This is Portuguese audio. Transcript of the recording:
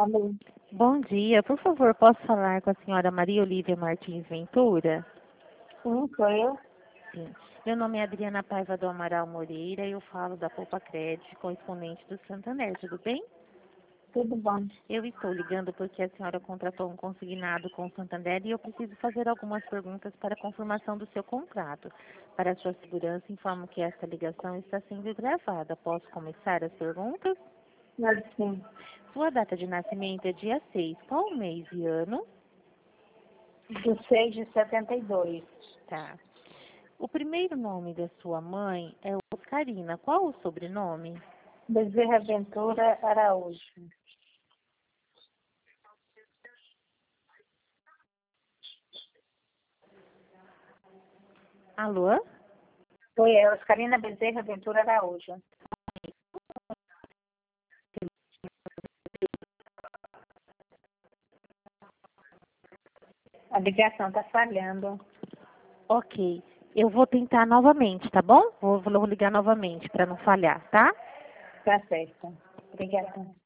Alô? Bom dia, por favor, posso falar com a senhora Maria Olívia Martins Ventura? Sim, sou eu. Sim. Meu nome é Adriana Paiva do Amaral Moreira e eu falo da Poupa Crédito, correspondente do Santander, tudo bem? Tudo bom? Eu estou ligando porque a senhora contratou um consignado com o Santander e eu preciso fazer algumas perguntas para confirmação do seu contrato. Para a sua segurança, informo que esta ligação está sendo gravada. Posso começar as perguntas? Mas sim, Sua data de nascimento é dia 6. Qual o mês e ano? do 6 de 72. Tá. O primeiro nome da sua mãe é Oscarina. Qual o sobrenome? Bezerra Ventura Araújo. Alô? Foi eu, Oscarina Bezerra Ventura Araújo. A ligação está falhando. Ok. Eu vou tentar novamente, tá bom? Vou ligar novamente para não falhar, tá? Tá certo. Obrigada.